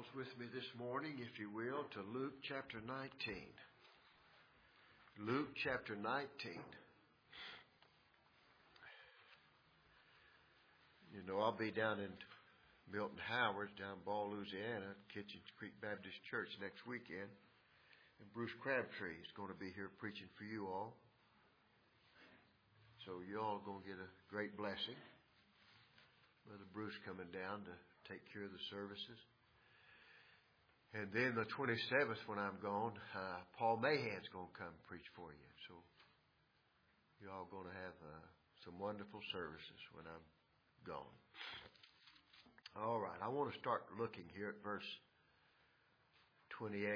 Bibles with me this morning, if you will, to Luke chapter 19. Luke chapter 19. You know, I'll be down in Milton Howard, down in Ball, Louisiana, Kitchens Creek Baptist Church next weekend. And Bruce Crabtree is going to be here preaching for you all. So you all are going to get a great blessing. Brother Bruce coming down to take care of the services. And then the 27th, when I'm gone, Paul Mahan's going to come preach for you. So you all going to have some wonderful services when I'm gone. All right, I want to start looking here at verse 28.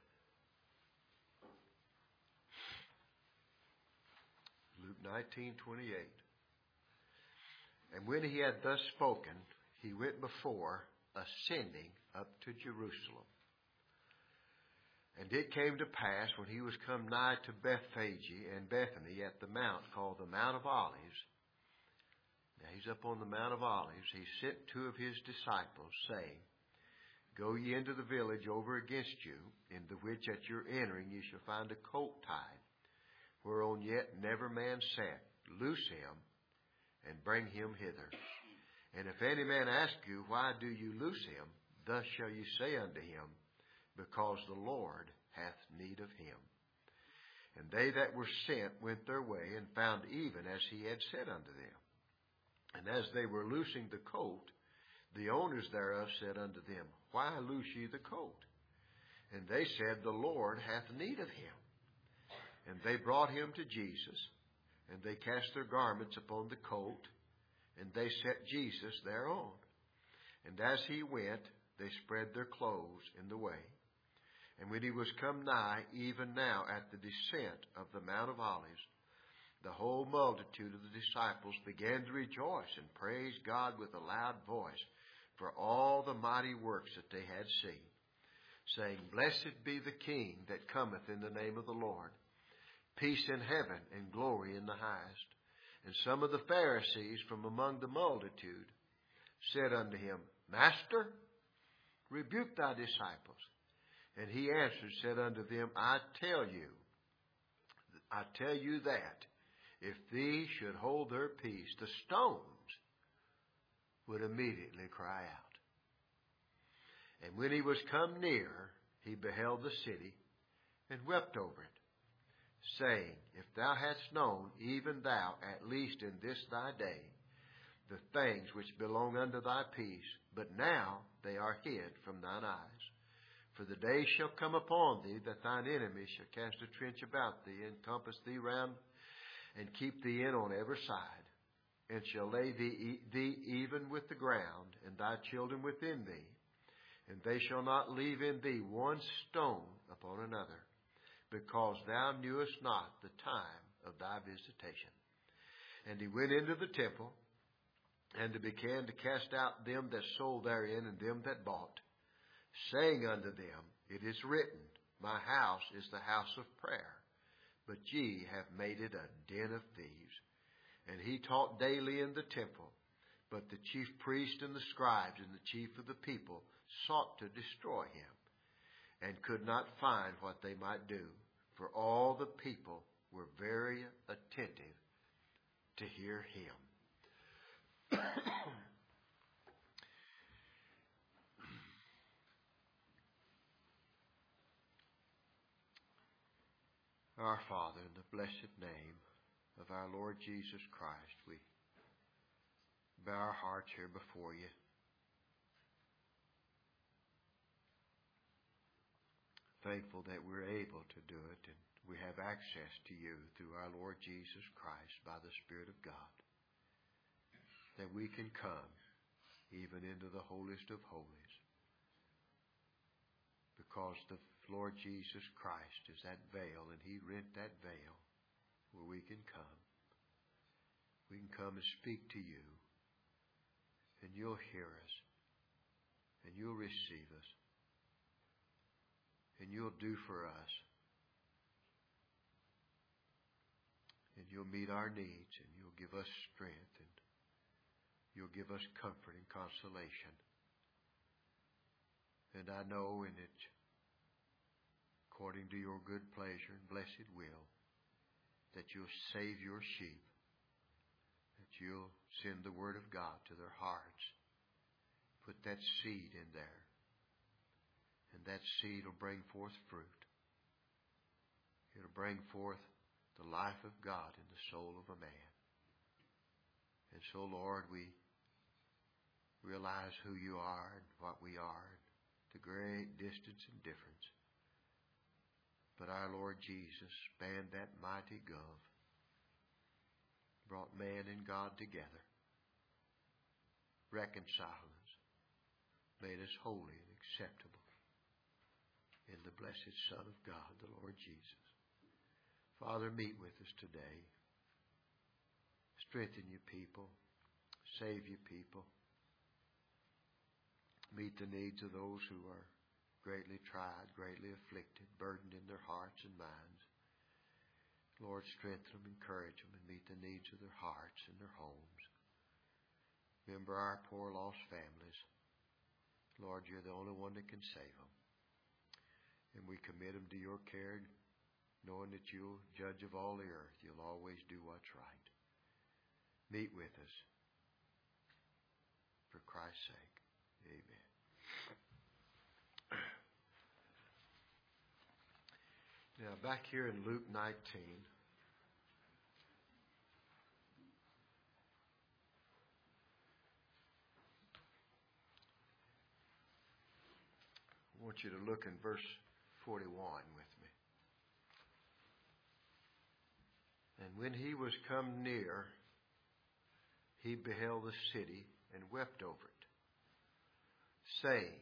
Luke 19:28. And when he had thus spoken, he went before, ascending up to Jerusalem. And it came to pass, when he was come nigh to Bethphage and Bethany at the mount called the Mount of Olives. Now he's up on the Mount of Olives. He sent two of his disciples, saying, Go ye into the village over against you, in the which at your entering ye shall find a colt tied, whereon yet never man sat. Loose him, and bring him hither. And if any man ask you, Why do you loose him? Thus shall you say unto him, Because the Lord hath need of him. And they that were sent went their way, and found even as he had said unto them. And as they were loosing the colt, the owners thereof said unto them, Why loose ye the colt? And they said, The Lord hath need of him. And they brought him to Jesus, and they cast their garments upon the colt, and they set Jesus thereon. And as he went, they spread their clothes in the way. And when he was come nigh, even now at the descent of the Mount of Olives, the whole multitude of the disciples began to rejoice and praise God with a loud voice for all the mighty works that they had seen, saying, Blessed be the King that cometh in the name of the Lord, peace in heaven and glory in the highest. And some of the Pharisees from among the multitude said unto him, Master, rebuke thy disciples. And he answered, said unto them, I tell you that if these should hold their peace, the stones would immediately cry out. And when he was come near, he beheld the city and wept over it, saying, If thou hadst known, even thou, at least in this thy day, the things which belong unto thy peace, but now they are hid from thine eyes. For the day shall come upon thee that thine enemies shall cast a trench about thee, and compass thee round, and keep thee in on every side, and shall lay thee even with the ground, and thy children within thee, and they shall not leave in thee one stone upon another, because thou knewest not the time of thy visitation. And he went into the temple, and began to cast out them that sold therein, and them that bought, saying unto them, It is written, My house is the house of prayer, but ye have made it a den of thieves. And he taught daily in the temple. But the chief priests and the scribes and the chief of the people sought to destroy him, and could not find what they might do, for all the people were very attentive to hear him. Our Father, in the blessed name of our Lord Jesus Christ, we bow our hearts here before you. Thankful that we're able to do it, and we have access to you through our Lord Jesus Christ by the Spirit of God, that we can come even into the holiest of holies, because the Lord Jesus Christ is that veil, and he rent that veil where we can come. We can come and speak to you, and you'll hear us, and you'll receive us, and you'll do for us, and you'll meet our needs, and you'll give us strength, and you'll give us comfort and consolation. And I know in it, according to your good pleasure and blessed will, that you'll save your sheep, that you'll send the Word of God to their hearts. Put that seed in there, and that seed will bring forth fruit. It'll bring forth the life of God in the soul of a man. And so, Lord, we realize who you are and what we are, the great distance and difference. But our Lord Jesus spanned that mighty gulf, brought man and God together, reconciled us, made us holy and acceptable in the blessed Son of God, the Lord Jesus. Father, meet with us today. Strengthen your people. Save your people. Meet the needs of those who are greatly tried, greatly afflicted, burdened in their hearts and minds. Lord, strengthen them, encourage them, and meet the needs of their hearts and their homes. Remember our poor lost families. Lord, you're the only one that can save them. And we commit them to your care, knowing that you'll judge of all the earth. You'll always do what's right. Meet with us. For Christ's sake. Amen. Now, back here in Luke 19, I want you to look in verse 41 with me. And when he was come near, he beheld the city and wept over it, saying,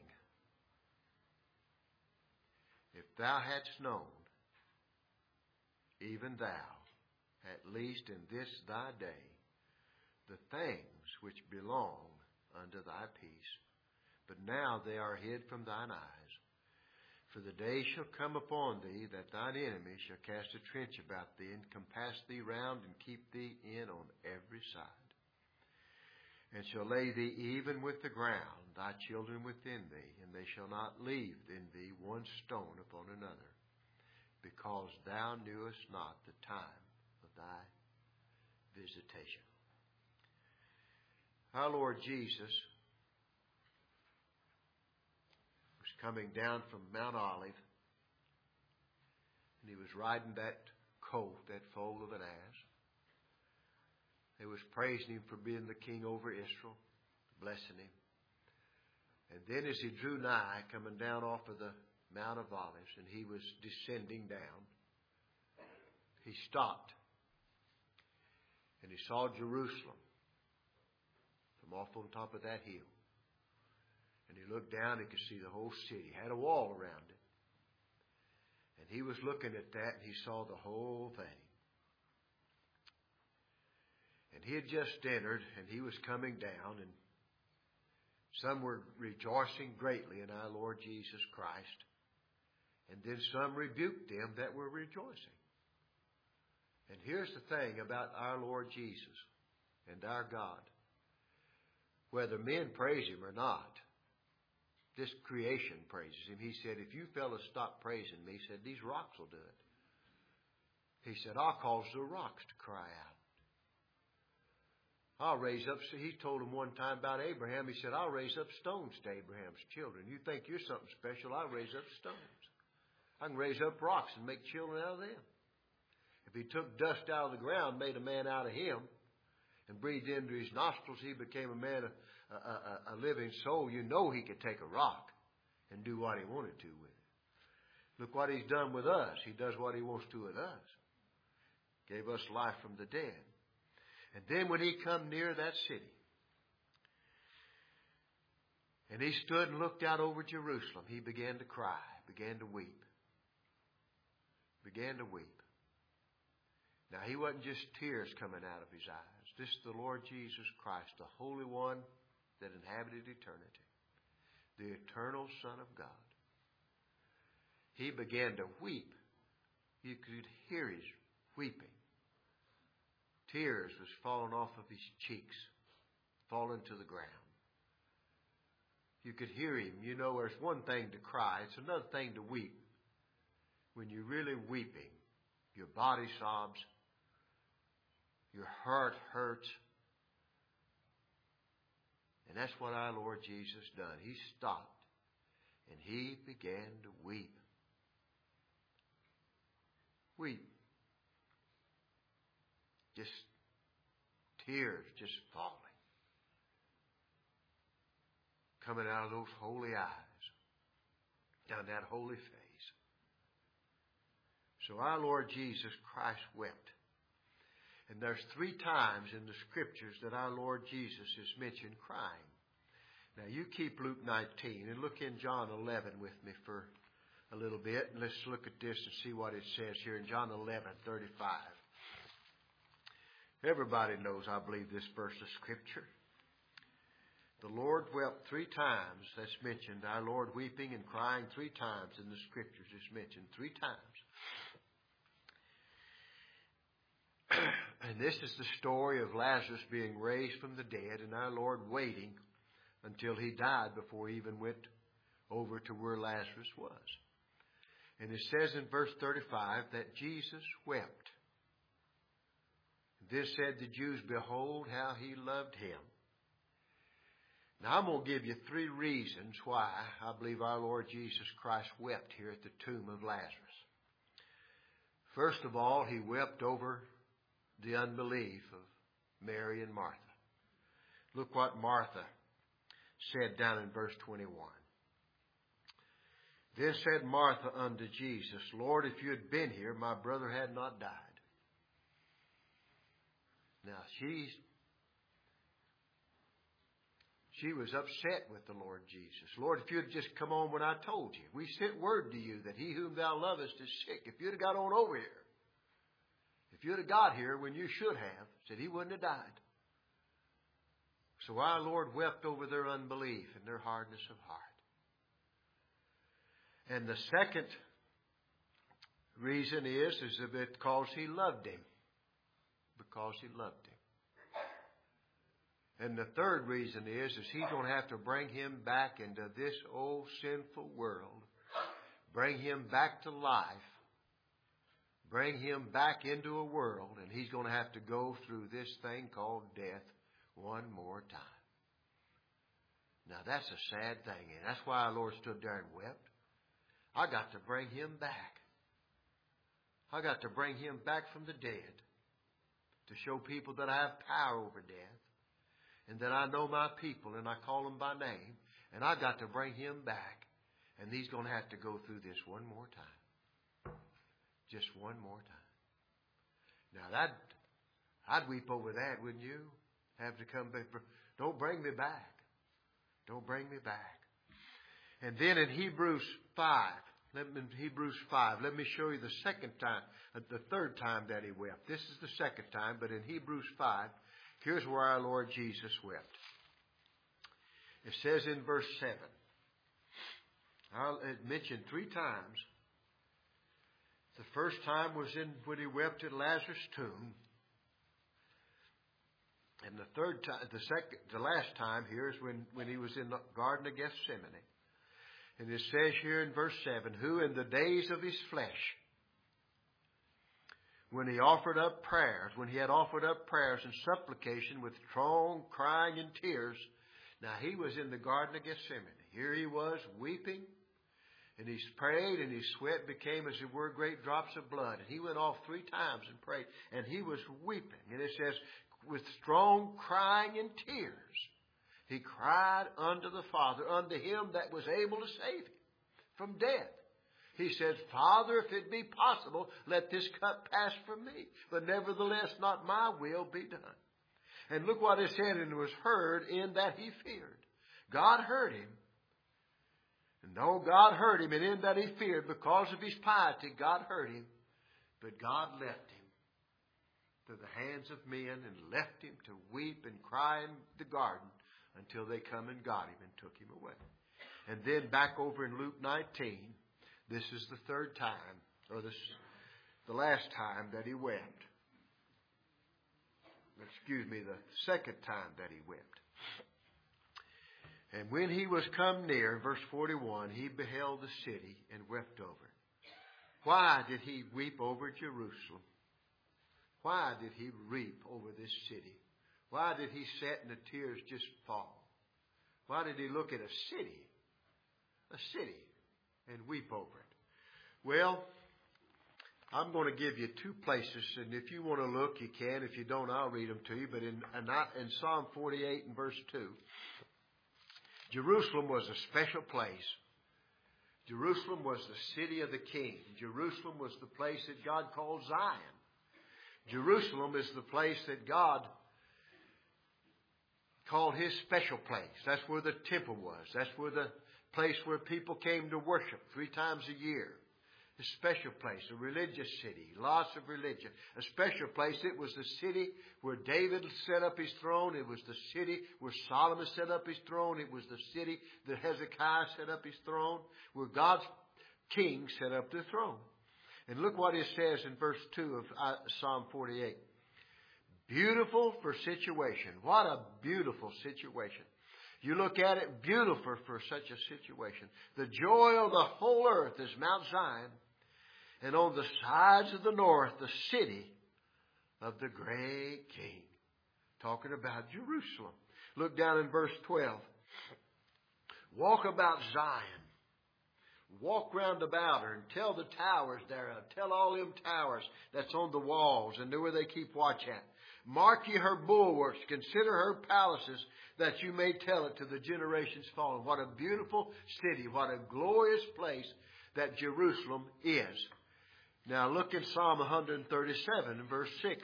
If thou hadst known, even thou, at least in this thy day, the things which belong unto thy peace, but now they are hid from thine eyes. For the day shall come upon thee that thine enemy shall cast a trench about thee, and compass thee round, and keep thee in on every side. And shall lay thee even with the ground, thy children within thee, and they shall not leave in thee one stone upon another, because thou knewest not the time of thy visitation. Our Lord Jesus was coming down from Mount Olive, and he was riding that colt, that foal of an ass. They was praising him for being the king over Israel, blessing him. And then as he drew nigh, coming down off of the Mount of Olives, and he was descending down, he stopped. And he saw Jerusalem from off on top of that hill. And he looked down, he could see the whole city. It had a wall around it. And he was looking at that, and he saw the whole thing. And he had just entered, and he was coming down, and some were rejoicing greatly in our Lord Jesus Christ. And then some rebuked them that were rejoicing. And here's the thing about our Lord Jesus and our God. Whether men praise him or not, this creation praises him. He said, if you fellas stop praising me, he said, these rocks will do it. He said, I'll cause the rocks to cry out. I'll raise up, he told him one time about Abraham, he said, I'll raise up stones to Abraham's children. You think you're something special, I'll raise up stones. I can raise up rocks and make children out of them. If he took dust out of the ground, made a man out of him, and breathed into his nostrils, he became a man, a living soul. You know he could take a rock and do what he wanted to with it. Look what he's done with us. He does what he wants to with us. Gave us life from the dead. And then when he come near that city, and he stood and looked out over Jerusalem, he began to cry, began to weep. Began to weep. Now, he wasn't just tears coming out of his eyes. This is the Lord Jesus Christ, the Holy One that inhabited eternity, the eternal Son of God. He began to weep. You could hear his weeping. Tears was falling off of his cheeks, falling to the ground. You could hear him. You know, there's one thing to cry. It's another thing to weep. When you're really weeping, your body sobs, your heart hurts. And that's what our Lord Jesus done. He stopped and he began to weep. Weep. Just tears just falling. Coming out of those holy eyes. Down that holy face. So our Lord Jesus Christ wept. And there's 3 times in the Scriptures that our Lord Jesus is mentioned crying. Now you keep Luke 19 and look in John 11 with me for a little bit. And let's look at this and see what it says here in John 11:35. Everybody knows, I believe, this verse of Scripture. The Lord wept 3 times. That's mentioned. Our Lord weeping and crying 3 times in the Scriptures is mentioned 3 times. And this is the story of Lazarus being raised from the dead and our Lord waiting until he died before he even went over to where Lazarus was. And it says in verse 35 that Jesus wept. This said the Jews, behold how he loved him. Now I'm going to give you 3 reasons why I believe our Lord Jesus Christ wept here at the tomb of Lazarus. First of all, he wept over the unbelief of Mary and Martha. Look what Martha said down in verse 21. Then said Martha unto Jesus, Lord, if you had been here, my brother had not died. Now she was upset with the Lord Jesus. Lord, if you had just come on when I told you. We sent word to you that he whom thou lovest is sick. If you'd have got on over here. If you'd have got here when you should have, said he wouldn't have died. So our Lord wept over their unbelief and their hardness of heart. And the second reason is because he loved him. Because he loved him. And the third reason is he's going to have to bring him back into this old sinful world. Bring him back to life. Bring him back into a world, and he's going to have to go through this thing called death one more time. Now, that's a sad thing, and that's why our Lord stood there and wept. I got to bring him back. I got to bring him back from the dead to show people that I have power over death and that I know my people and I call them by name, and I got to bring him back, and he's going to have to go through this one more time. Just one more time. Now I'd weep over that, wouldn't you? Have to come back. Don't bring me back. Don't bring me back. And then in Hebrews 5, let me show you the second time, the third time that he wept. This is the second time, but in Hebrews 5, here's where our Lord Jesus wept. It says in verse 7, it mentioned 3 times. The first time was when he wept at Lazarus' tomb. And the third time, the last time here is when he was in the Garden of Gethsemane. And it says here in verse 7, who in the days of his flesh, when he had offered up prayers and supplication with strong crying and tears. Now he was in the Garden of Gethsemane. Here he was weeping. And he prayed, and his sweat became, as it were, great drops of blood. And he went off 3 times and prayed. And he was weeping. And it says, with strong crying and tears, he cried unto the Father, unto him that was able to save him from death. He says, Father, if it be possible, let this cup pass from me. But nevertheless, not my will be done. And look what it said, and it was heard in that he feared. God heard him. And though God heard him, and in that he feared, because of his piety, God heard him. But God left him to the hands of men and left him to weep and cry in the garden until they come and got him and took him away. And then back over in Luke 19, this is the third time, or the last time that he wept. Excuse me, the second time that he wept. And when he was come near, verse 41, he beheld the city and wept over it. Why did he weep over Jerusalem? Why did he weep over this city? Why did he sit and the tears just fall? Why did he look at a city, and weep over it? Well, I'm going to give you two places, and if you want to look, you can. If you don't, I'll read them to you. But in Psalm 48 and verse 2, Jerusalem was a special place. Jerusalem was the city of the king. Jerusalem was the place that God called Zion. Jerusalem is the place that God called His special place. That's where the temple was. That's where the place where people came to worship 3 times a year. A special place, a religious city, lots of religion. A special place. It was the city where David set up his throne. It was the city where Solomon set up his throne. It was the city that Hezekiah set up his throne, where God's king set up the throne. And look what it says in verse 2 of Psalm 48. Beautiful for situation. What a beautiful situation. You look at it, beautiful for such a situation. The joy of the whole earth is Mount Zion. And on the sides of the north, the city of the great king. Talking about Jerusalem. Look down in verse 12. Walk about Zion. Walk round about her and tell the towers thereof. Tell all them towers that's on the walls and where they keep watch at. Mark ye her bulwarks. Consider her palaces, that you may tell it to the generations fallen. What a beautiful city. What a glorious place that Jerusalem is. Now look in Psalm 137 and verse 6.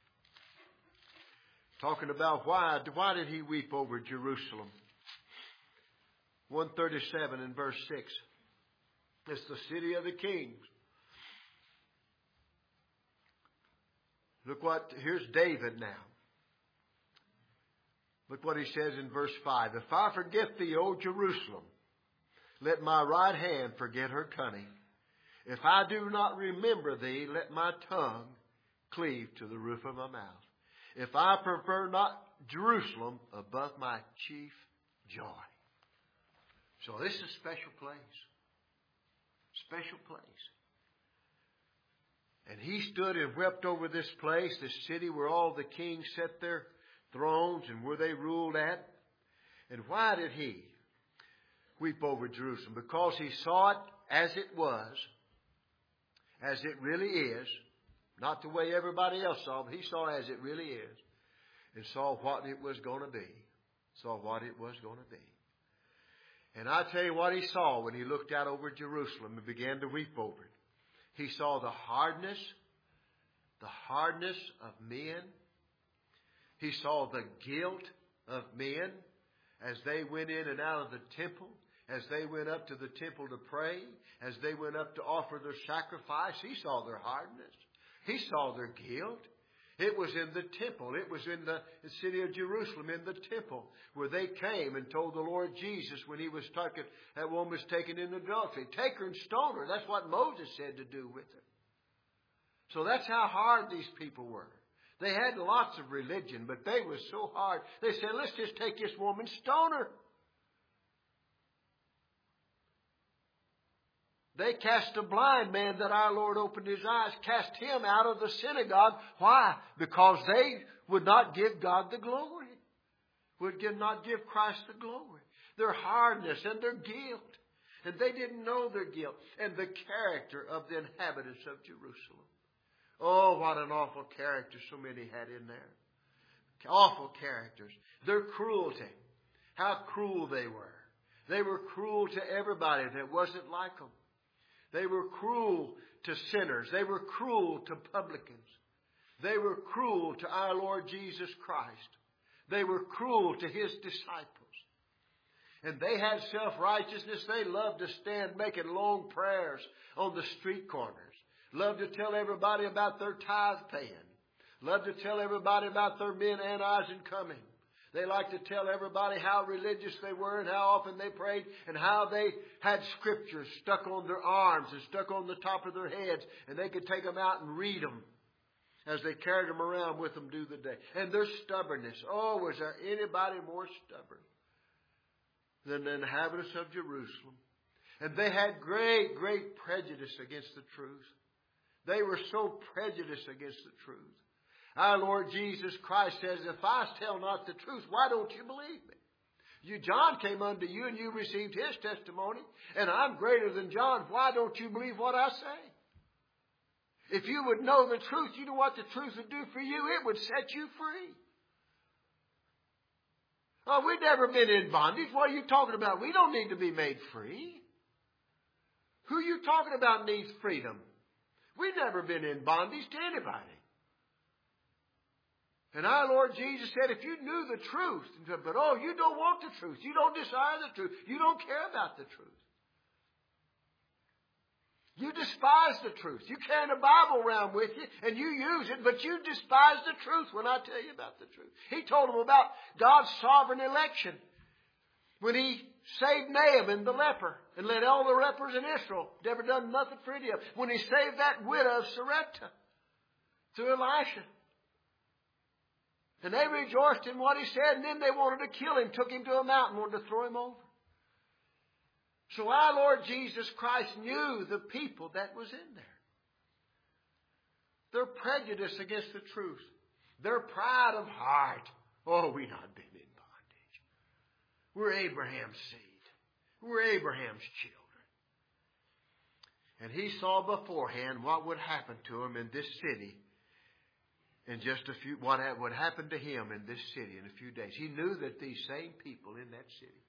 Talking about why did he weep over Jerusalem? 137 and verse 6. It's the city of the kings. Here's David now. Look what he says in verse 5. If I forget thee, O Jerusalem, let my right hand forget her cunning. If I do not remember thee, let my tongue cleave to the roof of my mouth. If I prefer not Jerusalem above my chief joy. So this is a special place. Special place. And he stood and wept over this place, this city where all the kings set their thrones and where they ruled at. And why did he weep over Jerusalem? Because he saw it as it was, as it really is, not the way everybody else saw, but he saw it as it really is, and saw what it was going to be. Saw what it was going to be. And I tell you what he saw when he looked out over Jerusalem and began to weep over it. He saw the hardness of men. He saw the guilt of men as they went in and out of the temple, as they went up to the temple to pray, as they went up to offer their sacrifice. He saw their hardness. He saw their guilt. It was in the temple. It was in the city of Jerusalem, in the temple, where they came and told the Lord Jesus when he was taken, that woman was taken in adultery, take her and stone her. That's what Moses said to do with her. So that's how hard these people were. They had lots of religion, but they were so hard. They said, let's just take this woman, stone her. They cast a blind man that our Lord opened his eyes, cast him out of the synagogue. Why? Because they would not give God the glory. Would not give Christ the glory. Their hardness and their guilt. And they didn't know their guilt. And the character of the inhabitants of Jerusalem. Oh, what an awful character so many had in there. Awful characters. Their cruelty. How cruel they were. They were cruel to everybody that wasn't like them. They were cruel to sinners. They were cruel to publicans. They were cruel to our Lord Jesus Christ. They were cruel to his disciples. And they had self-righteousness. They loved to stand making long prayers on the street corners. Loved to tell everybody about their tithe paying. Loved to tell everybody about their men and eyes and coming. They liked to tell everybody how religious they were and how often they prayed and how they had scriptures stuck on their arms and stuck on the top of their heads, and they could take them out and read them as they carried them around with them through the day. And their stubbornness. Oh, was there anybody more stubborn than the inhabitants of Jerusalem. And they had great, great prejudice against the truth. They were so prejudiced against the truth. Our Lord Jesus Christ says, if I tell not the truth, why don't you believe me? John came unto you and you received his testimony, and I'm greater than John. Why don't you believe what I say? If you would know the truth, you know what the truth would do for you? It would set you free. Oh, we've never been in bondage. What are you talking about? We don't need to be made free. Who are you talking about needs freedom? We've never been in bondage to anybody. And our Lord Jesus said, if you knew the truth, but you don't want the truth. You don't desire the truth. You don't care about the truth. You despise the truth. You carry a Bible around with you and you use it, but you despise the truth when I tell you about the truth. He told them about God's sovereign election. When He saved Naaman the leper and led all the lepers in Israel, never done nothing for any of them. When He saved that widow of Sarepta through Elisha. And they rejoiced in what He said, and then they wanted to kill Him, took Him to a mountain, wanted to throw Him over. So our Lord Jesus Christ knew the people that was in there. Their prejudice against the truth. Their pride of heart. Oh, we've not been in bondage. We're Abraham's seed. We're Abraham's children. And He saw beforehand what would happen to him in this city. In just a few, what would happen to him in this city in a few days. He knew that these same people in that city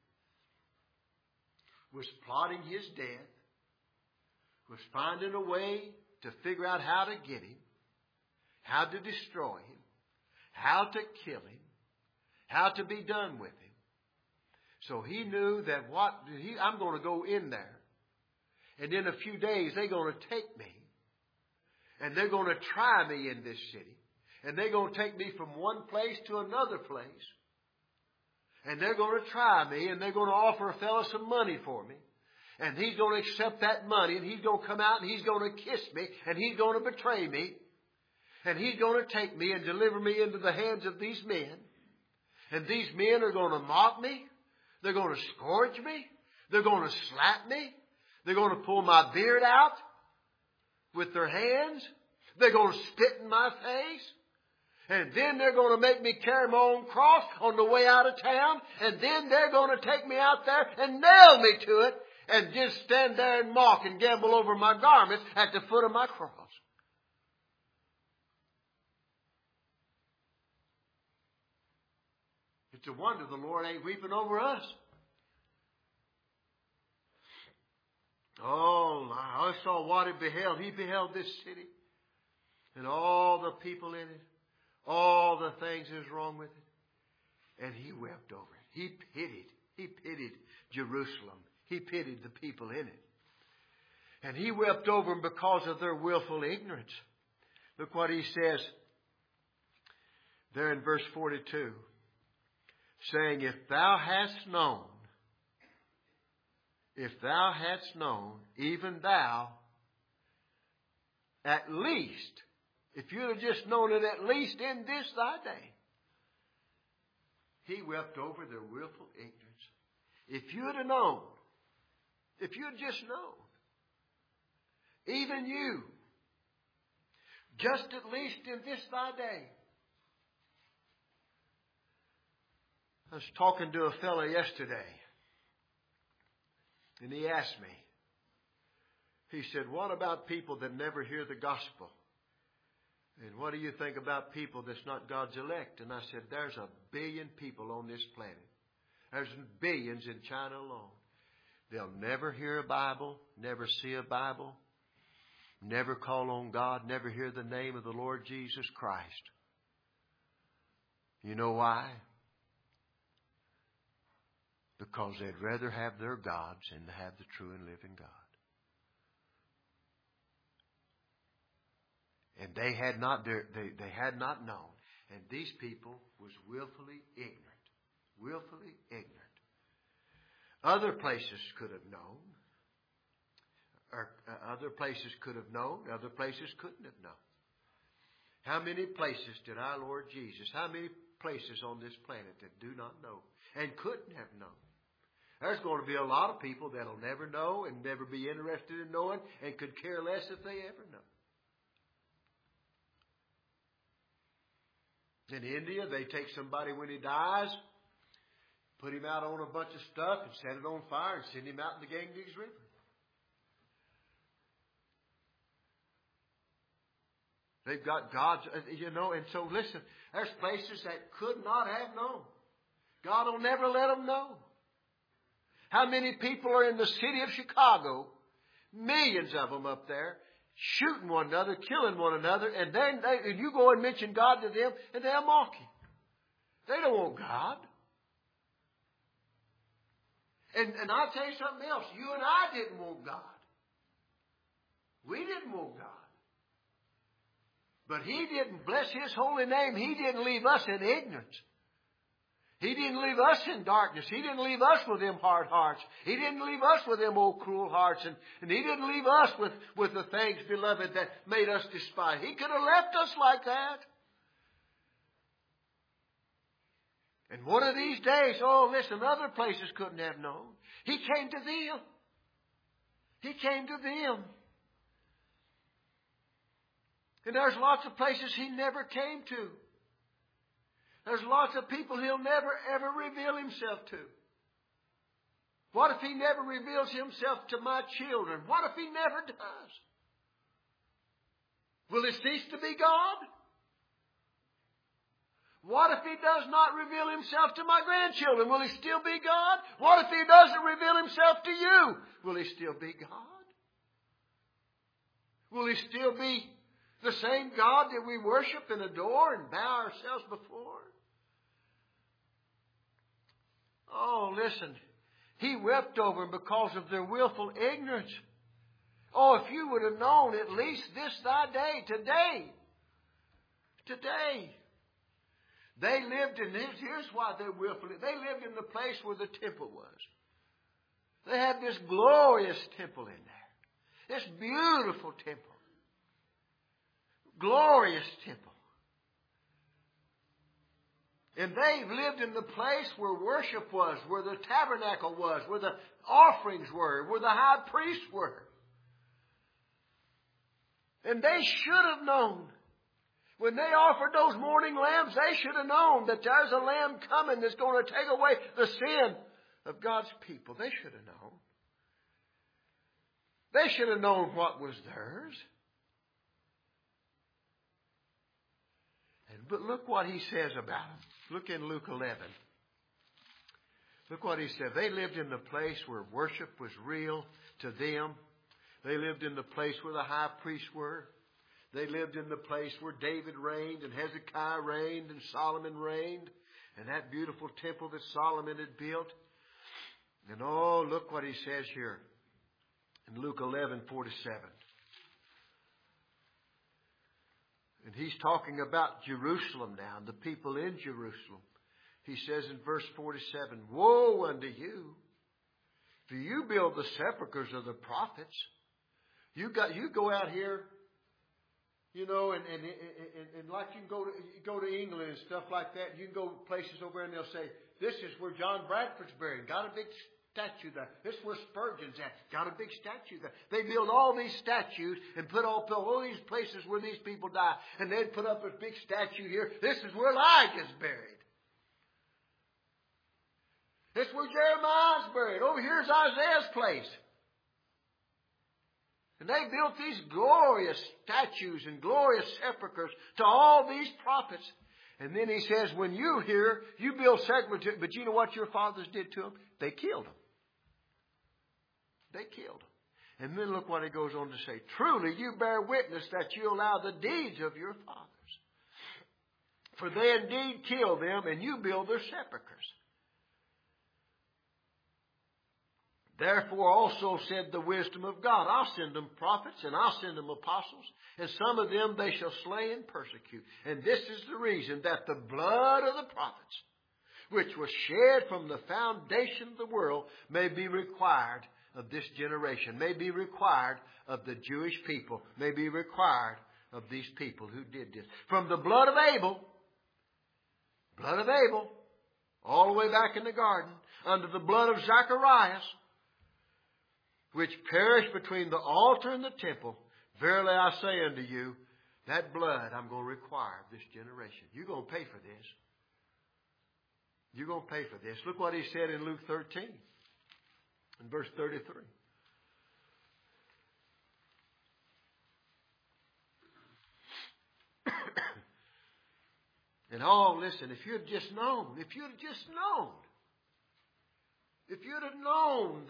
was plotting his death, was finding a way to figure out how to get him, how to destroy him, how to kill him, how to be done with him. So he knew that I'm going to go in there, and in a few days they're going to take me, and they're going to try me in this city. And they're going to take me from one place to another place. And they're going to try me. And they're going to offer a fellow some money for me. And he's going to accept that money. And he's going to come out and he's going to kiss me. And he's going to betray me. And he's going to take me and deliver me into the hands of these men. And these men are going to mock me. They're going to scourge me. They're going to slap me. They're going to pull my beard out with their hands. They're going to spit in my face. And then they're going to make me carry my own cross on the way out of town. And then they're going to take me out there and nail me to it. And just stand there and mock and gamble over my garments at the foot of my cross. It's a wonder the Lord ain't weeping over us. Oh, I saw what He beheld. He beheld this city and all the people in it. All the things that was wrong with it. And He wept over it. He pitied Jerusalem. He pitied the people in it. And He wept over them because of their willful ignorance. Look what He says there in verse 42. Saying, if thou hadst known, even thou, at least, if you'd have just known it at least in this thy day. He wept over their willful ignorance. If you'd have known, if you'd just known, even you, just at least in this thy day. I was talking to a fellow yesterday, and he asked me, he said, what about people that never hear the gospel? And what do you think about people that's not God's elect? And I said, there's 1 billion people on this planet. There's billions in China alone. They'll never hear a Bible, never see a Bible, never call on God, never hear the name of the Lord Jesus Christ. You know why? Because they'd rather have their gods than to have the true and living God. And they had not known. And these people was willfully ignorant. Willfully ignorant. Other places could have known. Or other places could have known. Other places couldn't have known. How many places did our Lord Jesus, how many places on this planet that do not know and couldn't have known? There's going to be a lot of people that'll never know and never be interested in knowing and could care less if they ever know. In India, they take somebody when he dies, put him out on a bunch of stuff and set it on fire and send him out in the Ganges River. They've got God's, and so listen, there's places that could not have known. God will never let them know. How many people are in the city of Chicago, millions of them up there, shooting one another, killing one another, and and you go and mention God to them, and they'll mock you. They don't want God. And I'll tell you something else. You and I didn't want God. We didn't want God. But He didn't, bless His holy name, He didn't leave us in ignorance. He didn't leave us in darkness. He didn't leave us with them hard hearts. He didn't leave us with them old cruel hearts. And He didn't leave us with the things, beloved, that made us despise. He could have left us like that. And one of these days, listen, other places couldn't have known. He came to them. He came to them. And there's lots of places He never came to. There's lots of people He'll never, ever reveal Himself to. What if He never reveals Himself to my children? What if He never does? Will He cease to be God? What if He does not reveal Himself to my grandchildren? Will He still be God? What if He doesn't reveal Himself to you? Will He still be God? Will He still be the same God that we worship and adore and bow ourselves before? Oh, listen. He wept over them because of their willful ignorance. Oh, if you would have known at least this thy day, today. They lived in this. Here's why they willfully. They lived in the place where the temple was. They had this glorious temple in there. This beautiful temple. Glorious temple. And they've lived in the place where worship was, where the tabernacle was, where the offerings were, where the high priests were. And they should have known. When they offered those morning lambs, they should have known that there's a lamb coming that's going to take away the sin of God's people. They should have known. They should have known what was theirs. But look what He says about them. Look in Luke 11. Look what He said. They lived in the place where worship was real to them. They lived in the place where the high priests were. They lived in the place where David reigned and Hezekiah reigned and Solomon reigned. And that beautiful temple that Solomon had built. And look what He says here in Luke 11:47. And He's talking about Jerusalem now, and the people in Jerusalem. He says in verse 47, "Woe unto you, for you build the sepulchres of the prophets." You go out here, and like you can go to England and stuff like that. You can go places over there and they'll say, "This is where John Bradford's buried. Got a big statue there. This is where Spurgeon's at. Got a big statue there." They build all these statues and put all these places where these people die. And they'd put up a big statue here. This is where Elijah's buried. This is where Jeremiah's buried. Over here's Isaiah's place. And they built these glorious statues and glorious sepulchres to all these prophets. And then He says, when you build sepulchres, but you know what your fathers did to them? They killed them. They killed them. And then look what He goes on to say. "Truly you bear witness that you allow the deeds of your fathers. For they indeed kill them, and you build their sepulchres. Therefore also said the wisdom of God, I'll send them prophets, and I'll send them apostles, and some of them they shall slay and persecute. And this is the reason, that the blood of the prophets, which was shed from the foundation of the world, may be required of this generation, may be required of the Jewish people, may be required of these people who did this. From the blood of Abel, all the way back in the garden, under the blood of Zacharias, which perished between the altar and the temple. Verily I say unto you, that blood I'm going to require of this generation. You're going to pay for this. You're going to pay for this. Look what he said in Luke 13, in verse 33. And listen, if you'd just known, if you'd have known,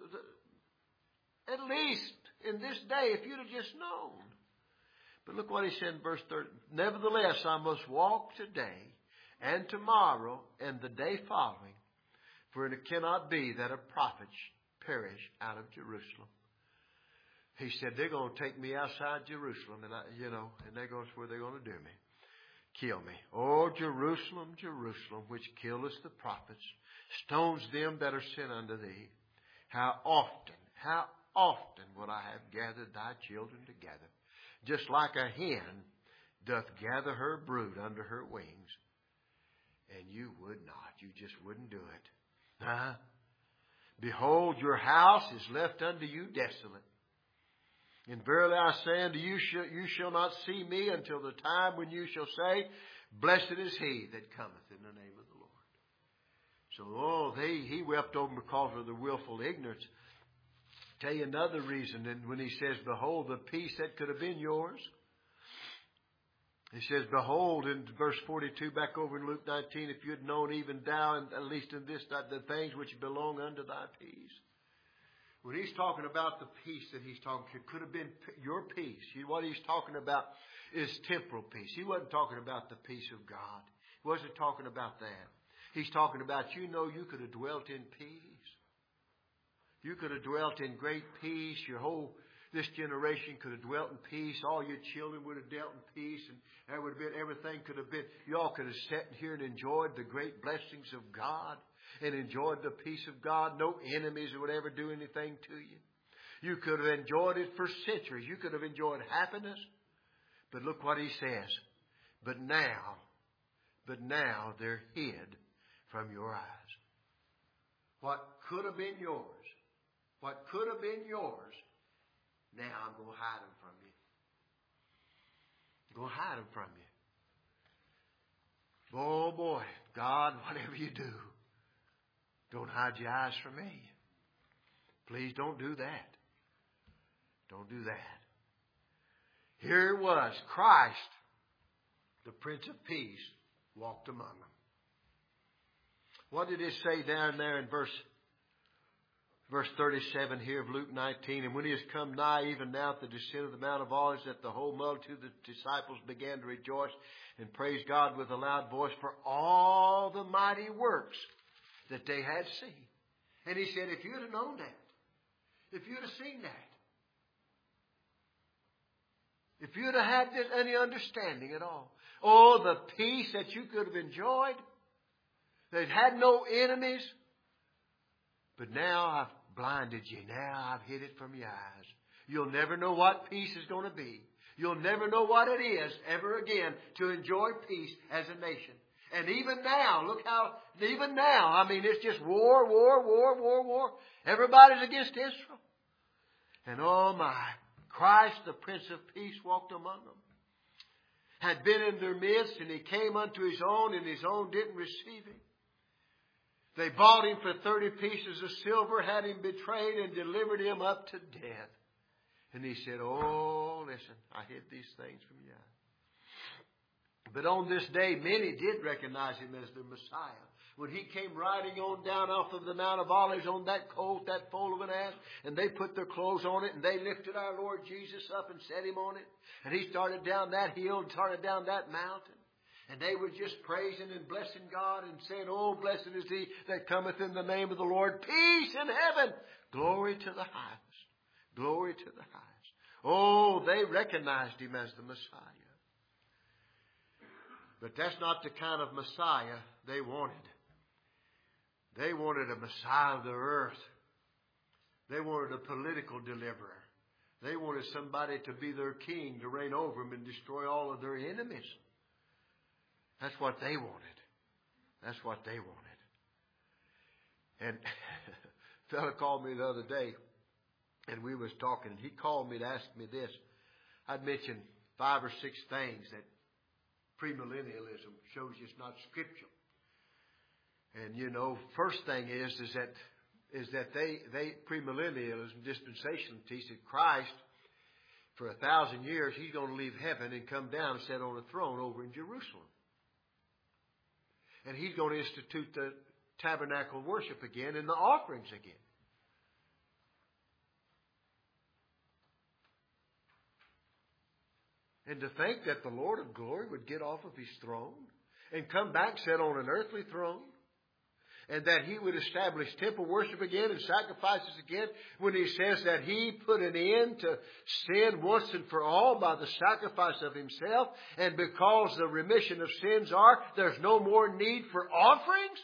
at least in this day, if you'd have just known. But look what he said in verse 30. Nevertheless, I must walk today and tomorrow and the day following, for it cannot be that a prophet perish out of Jerusalem. He said, they're going to take me outside Jerusalem, and that's where they're going to do me. Kill me. Oh, Jerusalem, Jerusalem, which killest the prophets, stones them that are sent unto thee. How often would I have gathered thy children together, just like a hen doth gather her brood under her wings. And you would not. You just wouldn't do it. Behold, your house is left unto you desolate. And verily I say unto you, you shall not see me until the time when you shall say, blessed is he that cometh in the name of the Lord. So, he wept over because of the willful ignorance. Tell you another reason, and when he says, behold, the peace that could have been yours. He says, behold, in verse 42, back over in Luke 19, if you had known even thou, at least in this, the things which belong unto thy peace. When he's talking about the peace that he's talking, it could have been your peace. What he's talking about is temporal peace. He wasn't talking about the peace of God. He wasn't talking about that. He's talking about, you could have dwelt in peace. You could have dwelt in great peace. This generation could have dwelt in peace. All your children would have dealt in peace. And there would have been, everything could have been, you all could have sat here and enjoyed the great blessings of God. And enjoyed the peace of God. No enemies would ever do anything to you. You could have enjoyed it for centuries. You could have enjoyed happiness. But look what he says. But now they're hid from your eyes. What could have been yours, now I'm going to hide them from you. I'm going to hide them from you. Oh boy, God, whatever you do, don't hide your eyes from me. Please don't do that. Don't do that. Here it was, Christ, the Prince of Peace, walked among them. What did it say down there in verse 37 here of Luke 19? And when he has come nigh, even now at the descent of the Mount of Olives, that the whole multitude of the disciples began to rejoice and praise God with a loud voice for all the mighty works that they had seen. And he said, if you'd have known that, if you'd have seen that, if you'd have had any understanding at all, oh, the peace that you could have enjoyed, that had no enemies. But now I've blinded you. Now I've hid it from your eyes. You'll never know what peace is going to be. You'll never know what it is ever again to enjoy peace as a nation. And even now, it's just war. Everybody's against Israel. And oh my, Christ, the Prince of Peace, walked among them. Had been in their midst, and he came unto his own, and his own didn't receive him. They bought him for 30 pieces of silver, had him betrayed, and delivered him up to death. And he said, oh, listen, I hid these things from you. But on this day, many did recognize him as the Messiah. When he came riding on down off of the Mount of Olives on that colt, that foal of an ass, and they put their clothes on it, and they lifted our Lord Jesus up and set him on it. And he started down that hill, and started down that mountain. And they were just praising and blessing God and saying, oh, blessed is he that cometh in the name of the Lord. Peace in heaven. Glory to the highest. Glory to the highest. Oh, they recognized him as the Messiah. But that's not the kind of Messiah they wanted. They wanted a Messiah of the earth. They wanted a political deliverer. They wanted somebody to be their king, to reign over them and destroy all of their enemies. That's what they wanted. That's what they wanted. And a fella called me the other day, and we was talking, and he called me to ask me this. I'd mentioned 5 or 6 things that premillennialism shows you it's not scriptural. And you know, first thing is that they premillennialism, dispensational, teach that Christ, for 1,000 years, He's going to leave heaven and come down and sit on a throne over in Jerusalem. And He's going to institute the tabernacle worship again and the offerings again. And to think that the Lord of glory would get off of His throne and come back, sit on an earthly throne, and that He would establish temple worship again and sacrifices again, when He says that He put an end to sin once and for all by the sacrifice of Himself, and because the remission of sins there's no more need for offerings.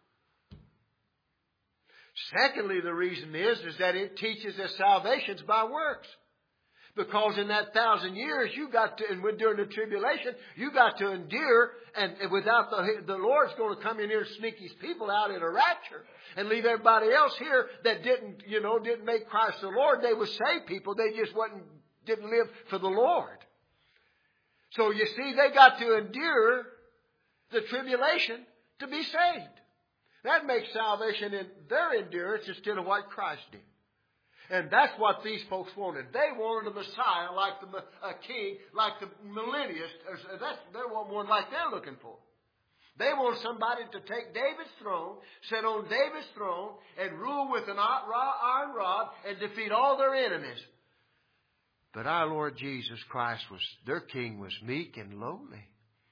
Secondly, the reason is that it teaches that salvation's by works. Because in that 1,000 years, you got to, and during the tribulation, you got to endure, and without the Lord's going to come in here and sneak His people out in a rapture and leave everybody else here that didn't make Christ the Lord. They were saved people. They just didn't live for the Lord. So you see, they got to endure the tribulation to be saved. That makes salvation in their endurance instead of what Christ did. And that's what these folks wanted. They wanted a Messiah like a king, like the millennialist. They want one like they're looking for. They want somebody to take David's throne, sit on David's throne, and rule with an iron rod and defeat all their enemies. But our Lord Jesus Christ their king was meek and lowly.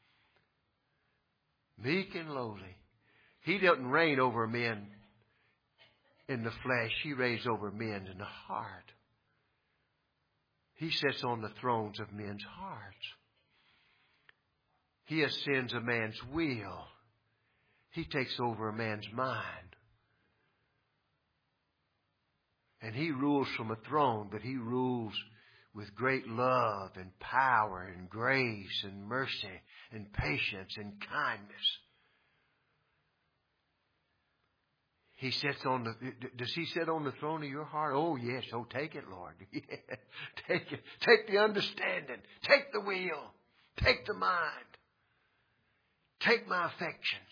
Meek and lowly. He doesn't reign over men in the flesh. He reigns over men in the heart. He sits on the thrones of men's hearts. He ascends a man's will. He takes over a man's mind. And He rules from a throne, but He rules with great love and power and grace and mercy and patience and kindness. He sits does He sit on the throne of your heart? Oh, yes. Oh, take it, Lord. Yeah. Take it. Take the understanding. Take the will. Take the mind. Take my affections.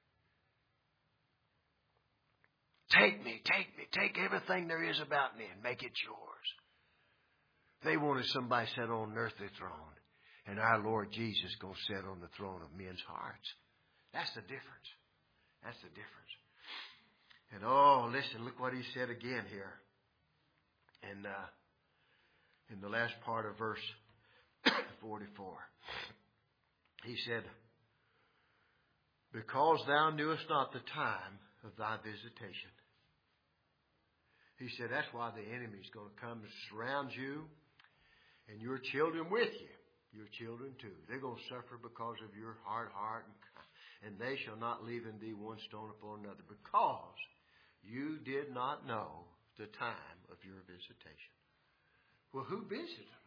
Take me. Take everything there is about me and make it yours. They wanted somebody set on an earthly throne. And our Lord Jesus is going to sit on the throne of men's hearts. That's the difference. That's the difference. And listen, look what He said again here. In the last part of verse 44. He said, because thou knewest not the time of thy visitation. He said, that's why the enemy's going to come and surround you and your children with you. Your children too. They're going to suffer because of your hard heart. And they shall not leave in thee one stone upon another. Because you did not know the time of your visitation. Well, who visited them?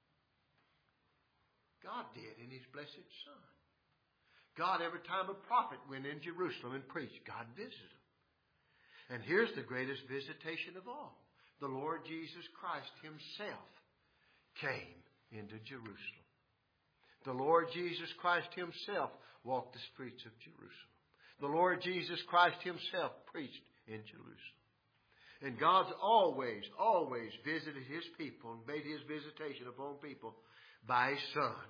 God did in His blessed Son. God, every time a prophet went in Jerusalem and preached, God visited them. And here's the greatest visitation of all. The Lord Jesus Christ Himself came into Jerusalem. The Lord Jesus Christ Himself walked the streets of Jerusalem. The Lord Jesus Christ Himself preached in Jerusalem. And God's always visited His people and made His visitation upon people by His Son.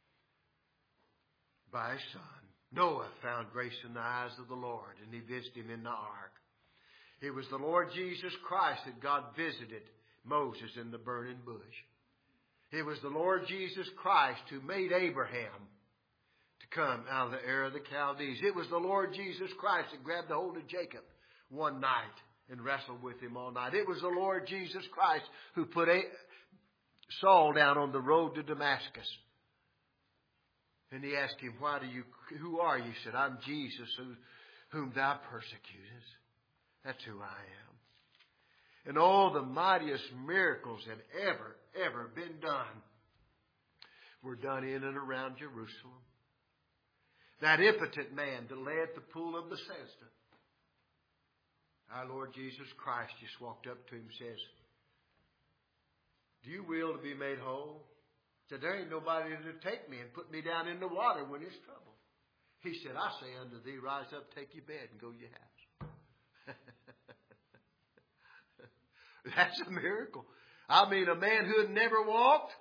By His Son. Noah found grace in the eyes of the Lord, and He visited him in the ark. It was the Lord Jesus Christ that God visited Moses in the burning bush. It was the Lord Jesus Christ who made Abraham to come out of the Ur of the Chaldees. It was the Lord Jesus Christ that grabbed a hold of Jacob one night and wrestled with him all night. It was the Lord Jesus Christ who put Saul down on the road to Damascus. And he asked him, who are you? He said, I'm Jesus whom thou persecutest. That's who I am. And all the mightiest miracles that ever been done were done in and around Jerusalem. That impotent man that lay at the pool of Bethesda. Our Lord Jesus Christ just walked up to him and says, "Do you will to be made whole?" He said, "There ain't nobody to take me and put me down in the water when it's trouble." He said, "I say unto thee, rise up, take your bed, and go to your house." That's a miracle. I mean, a man who had never walked,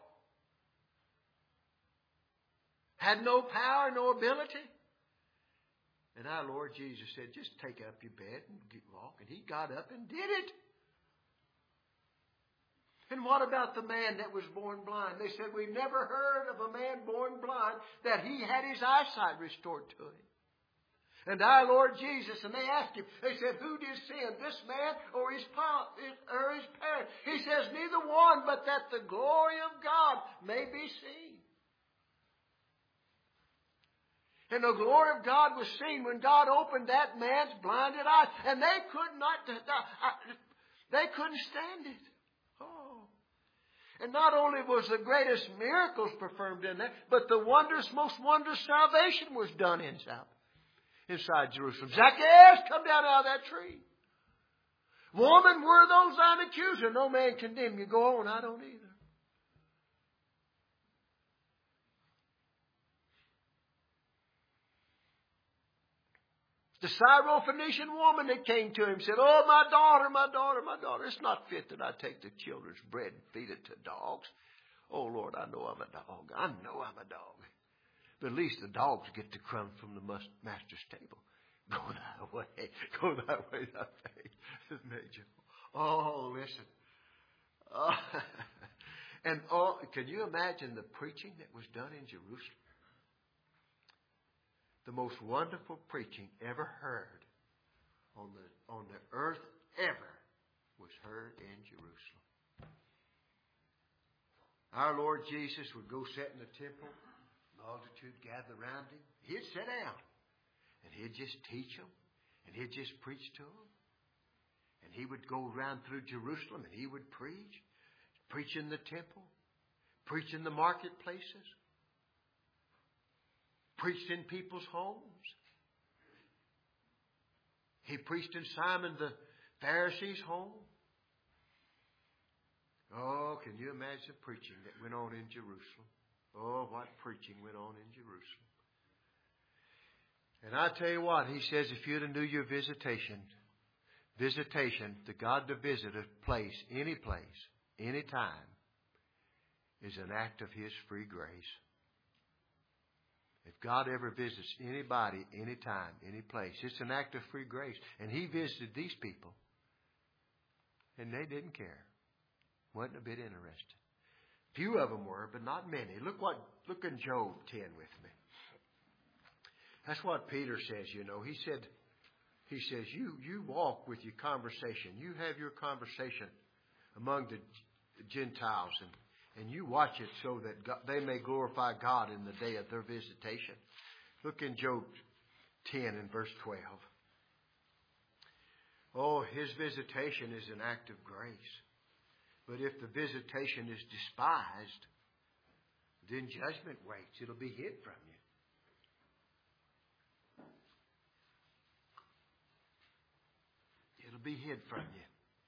had no power, no ability. And our Lord Jesus said, "Just take up your bed and walk." And he got up and did it. And what about the man that was born blind? They said, "We've never heard of a man born blind that he had his eyesight restored to him." And our Lord Jesus, and they asked him, they said, "Who did sin, this man or his parents?" He says, "Neither one, but that the glory of God may be seen." And the glory of God was seen when God opened that man's blinded eyes. And they couldn't stand it. Oh. And not only was the greatest miracles performed in there, but the most wondrous salvation was done inside Jerusalem. Zacchaeus, come down out of that tree. Woman, where are those thine accuser? No man condemn you. Go on, I don't either. The Syrophoenician woman that came to him said, "Oh, my daughter, my daughter, my daughter. It's not fit that I take the children's bread and feed it to dogs. Oh, Lord, I know I'm a dog. I know I'm a dog. But at least the dogs get the crumbs from the master's table. Go that way. Go that way, that faith." Oh, listen. Oh, can you imagine the preaching that was done in Jerusalem? The most wonderful preaching ever heard on the earth ever was heard in Jerusalem. Our Lord Jesus would go sit in the temple, multitude gathered around him. He'd sit down and he'd just teach them and he'd just preach to them. And he would go around through Jerusalem and he would preach in the temple, preach in the marketplaces, preached in people's homes. He preached in Simon the Pharisee's home. Oh, can you imagine the preaching that went on in Jerusalem? Oh, what preaching went on in Jerusalem. And I tell you what, he says, if you'd have knew your visitation, the God to visit a place, any time, is an act of His free grace. If God ever visits anybody, anytime, any place, it's an act of free grace. And He visited these people, and they didn't care. Wasn't a bit interested. Few of them were, but not many. Look in Job 10 with me. That's what Peter says, you know. He says, you walk with your conversation. You have your conversation among the Gentiles, and you watch it so that they may glorify God in the day of their visitation. Look in Job 10 and verse 12. Oh, His visitation is an act of grace. But if the visitation is despised, then judgment waits. It'll be hid from you. It'll be hid from you.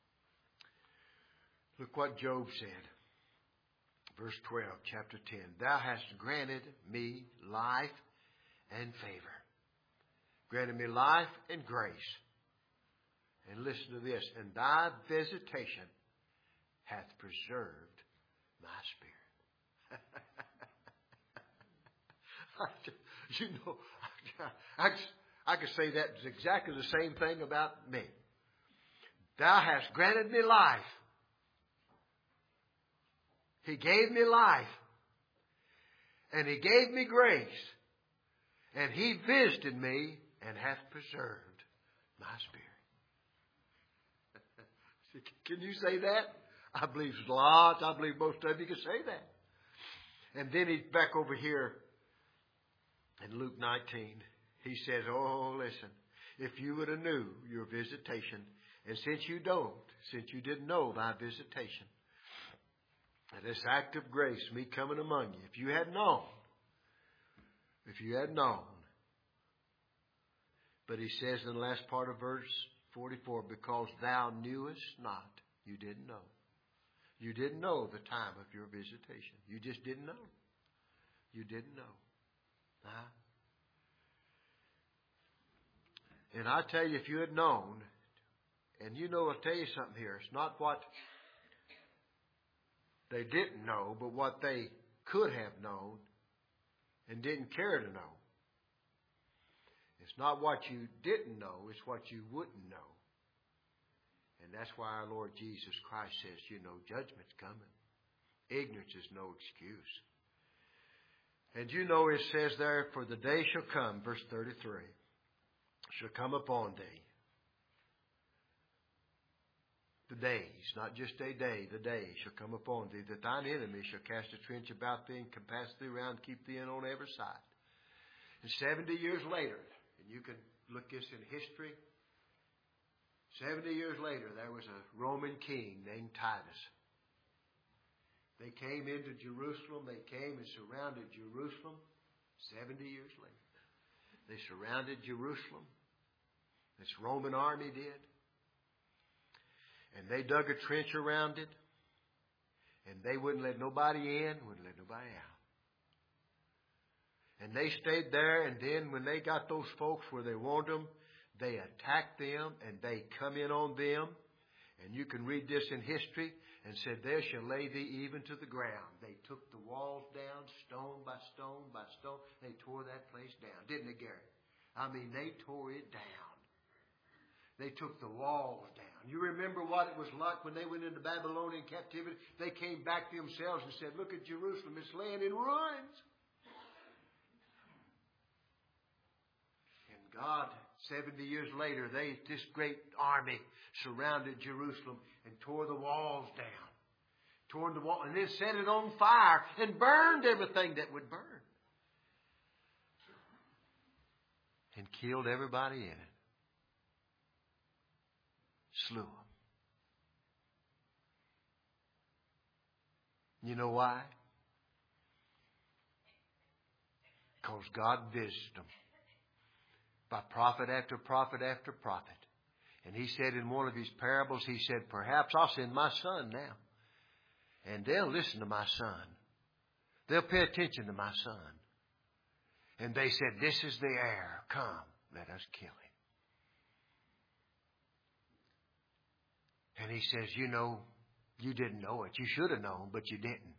Look what Job said. Verse 12, chapter 10. Thou hast granted me life and favor. Granted me life and grace. And listen to this. And thy visitation hath preserved my spirit. You know, I could say that is exactly the same thing about me. Thou hast granted me life. He gave me life. And He gave me grace. And He visited me and hath preserved my spirit. Can you say that? I believe lots. I believe most of you can say that. And then He's back over here in Luke 19. He says, oh, listen, if you would have knew your visitation, and since you didn't know thy visitation, and this act of grace, me coming among you, if you had known. But He says in the last part of verse 44, because thou knewest not. You didn't know. You didn't know the time of your visitation. You just didn't know. You didn't know. Huh? And I tell you, if you had known, and you know, I'll tell you something here. It's not what they didn't know, but what they could have known and didn't care to know. It's not what you didn't know, it's what you wouldn't know. And that's why our Lord Jesus Christ says, you know, judgment's coming. Ignorance is no excuse. And you know it says there, for the day shall come, verse 33, shall come upon thee. The days, not just a day, the day shall come upon thee, that thine enemy shall cast a trench about thee and compass thee around, keep thee in on every side. And 70 years later, and you can look this in history, 70 years later, there was a Roman king named Titus. They came into Jerusalem. They came and surrounded Jerusalem 70 years later. They surrounded Jerusalem. This Roman army did. And they dug a trench around it. And they wouldn't let nobody in, wouldn't let nobody out. And they stayed there, and then when they got those folks where they wanted them, they attacked them, and they come in on them. And you can read this in history, and said, there shall lay thee even to the ground. They took the walls down, stone by stone by stone. They tore that place down. Didn't they, Gary? I mean, they tore it down. They took the walls down. You remember what it was like when they went into Babylonian captivity? They came back to themselves and said, look at Jerusalem. It's laying in ruins. And God, 70 years later, this great army surrounded Jerusalem and tore the walls down. Tore the wall and then set it on fire and burned everything that would burn. And killed everybody in it. Slew them. You know why? Because God visited them. By prophet after prophet after prophet. And He said in one of His parables, He said, perhaps I'll send my son now. And they'll listen to my son. They'll pay attention to my son. And they said, this is the heir. Come, let us kill him. And He says, you know, you didn't know it. You should have known, but you didn't.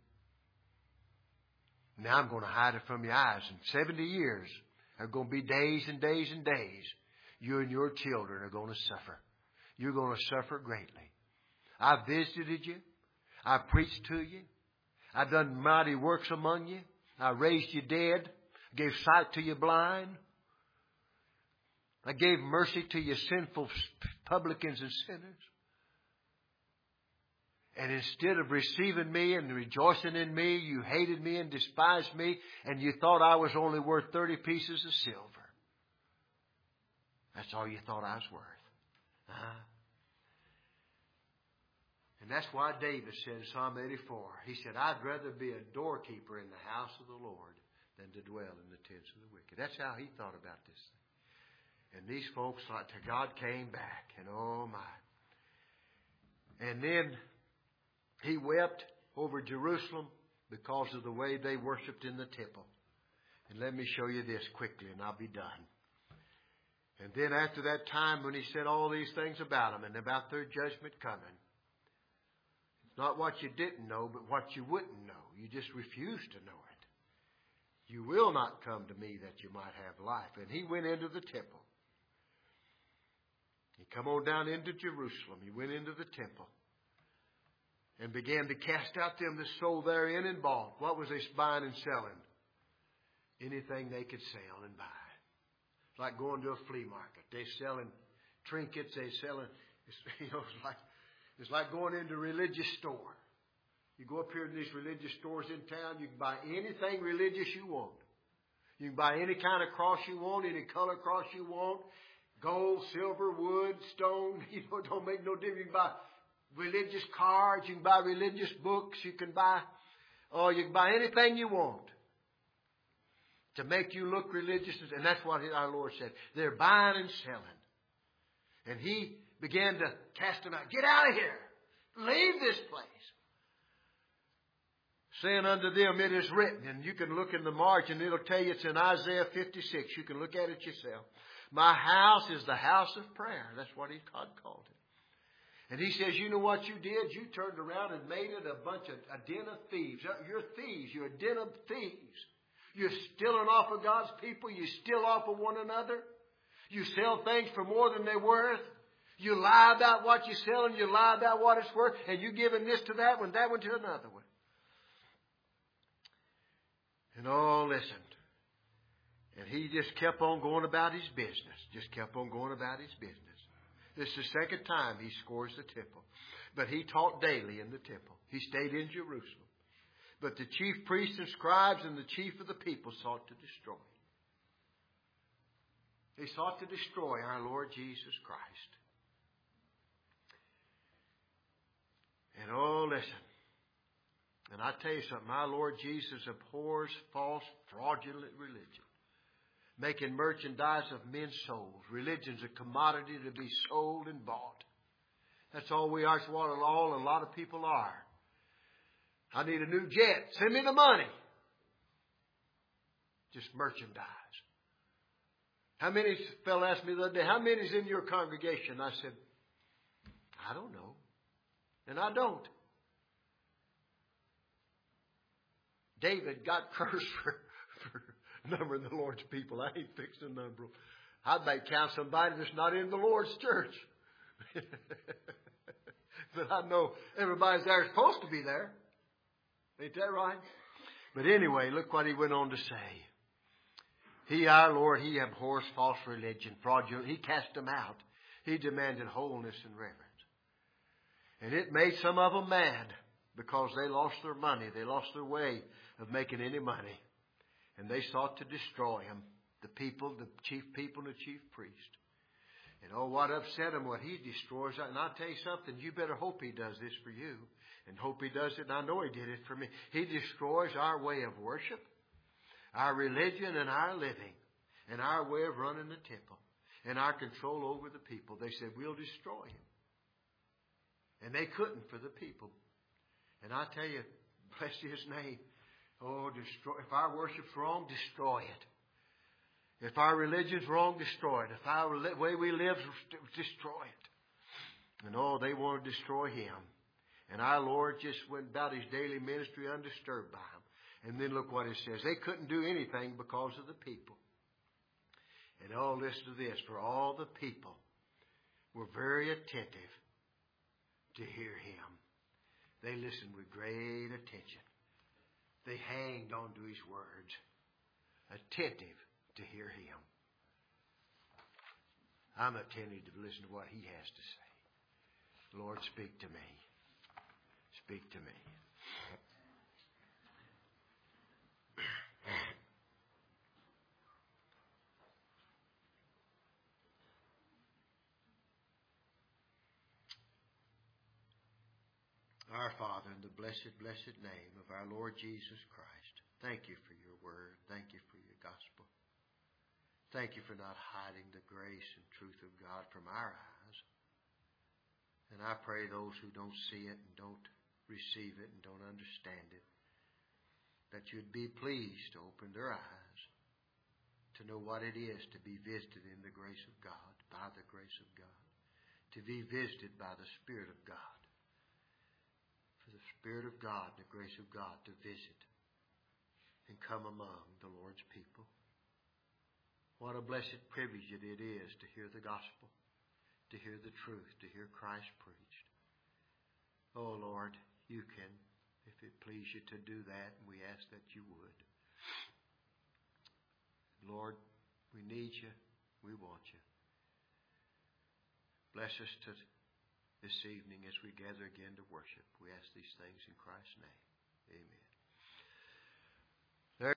Now I'm going to hide it from your eyes. In 70 years, there are going to be days and days and days. You and your children are going to suffer. You're going to suffer greatly. I visited you. I preached to you. I done mighty works among you. I raised you dead. I gave sight to you blind. I gave mercy to you sinful publicans and sinners. And instead of receiving me and rejoicing in me, you hated me and despised me, and you thought I was only worth 30 pieces of silver. That's all you thought I was worth. And that's why David said in Psalm 84, he said, I'd rather be a doorkeeper in the house of the Lord than to dwell in the tents of the wicked. That's how he thought about this thing. And these folks, like God came back, and oh my. And then he wept over Jerusalem because of the way they worshiped in the temple. And let me show you this quickly, and I'll be done. And then after that time, when he said all these things about them and about their judgment coming, it's not what you didn't know, but what you wouldn't know. You just refused to know it. You will not come to me that you might have life. And he went into the temple. He come on down into Jerusalem. He went into the temple and began to cast out them that sold therein and bought. What was they buying and selling? Anything they could sell and buy. It's like going to a flea market. They're selling trinkets. They're selling, it's like going into a religious store. You go up here to these religious stores in town, you can buy anything religious you want. You can buy any kind of cross you want, any color cross you want. Gold, silver, wood, stone, it don't make no difference. You can buy religious cards, you can buy religious books, you can buy anything you want to make you look religious. And that's what our Lord said. They're buying and selling. And he began to cast them out. Get out of here. Leave this place. Saying unto them, it is written, and you can look in the margin, it'll tell you it's in Isaiah 56. You can look at it yourself. My house is the house of prayer. That's what God called it. And He says, you know what you did? You turned around and made it a den of thieves. You're thieves. You're a den of thieves. You're stealing off of God's people. You steal off of one another. You sell things for more than they're worth. You lie about what you sell and you lie about what it's worth. And you're giving this to that one to another one. And oh, listen. And he just kept on going about his business. Just kept on going about his business. This is the second time he scores the temple. But he taught daily in the temple. He stayed in Jerusalem. But the chief priests and scribes and the chief of the people sought to destroy him. They sought to destroy our Lord Jesus Christ. And oh, listen. And I tell you something, our Lord Jesus abhors false, fraudulent religion. Making merchandise of men's souls. Religion's a commodity to be sold and bought. That's all we are. That's what a lot of people are. I need a new jet. Send me the money. Just merchandise. How many, fella asked me the other day, how many is in your congregation? I said, I don't know. And I don't. David got cursed for numbering the Lord's people. I ain't fixed to number them. I might count somebody that's not in the Lord's church. But I know everybody's there supposed to be there. Ain't that right? But anyway, look what he went on to say. He, our Lord, He abhors false religion, fraudulent. He cast them out. He demanded wholeness and reverence. And it made some of them mad because they lost their money. They lost their way of making any money. And they sought to destroy him. The people, the chief people and the chief priest. And oh, what upset him, what he destroys. And I'll tell you something, you better hope he does this for you. And hope he does it, and I know he did it for me. He destroys our way of worship, our religion, and our living, and our way of running the temple, and our control over the people. They said, we'll destroy him. And they couldn't for the people. And I tell you, bless his name. Oh, destroy. If our worship's wrong, destroy it. If our religion's wrong, destroy it. If our way we live, destroy it. And oh, they want to destroy him. And our Lord just went about his daily ministry undisturbed by him. And then look what it says. They couldn't do anything because of the people. And oh, listen to this. For all the people were very attentive to hear him. They listened with great attention. They hanged on to his words, attentive to hear him. I'm attentive to listen to what he has to say. Lord, speak to me. Speak to me. Our Father, in the blessed, blessed name of our Lord Jesus Christ, thank you for your word. Thank you for your gospel. Thank you for not hiding the grace and truth of God from our eyes. And I pray those who don't see it and don't receive it and don't understand it, that you'd be pleased to open their eyes to know what it is to be visited in the grace of God, by the grace of God, to be visited by the Spirit of God. For the Spirit of God, the grace of God to visit and come among the Lord's people. What a blessed privilege it is to hear the gospel, to hear the truth, to hear Christ preached. Oh, Lord, you can, if it please you to do that, and we ask that you would. Lord, we need you. We want you. Bless us this evening as we gather again to worship. We ask these things in Christ's name. Amen.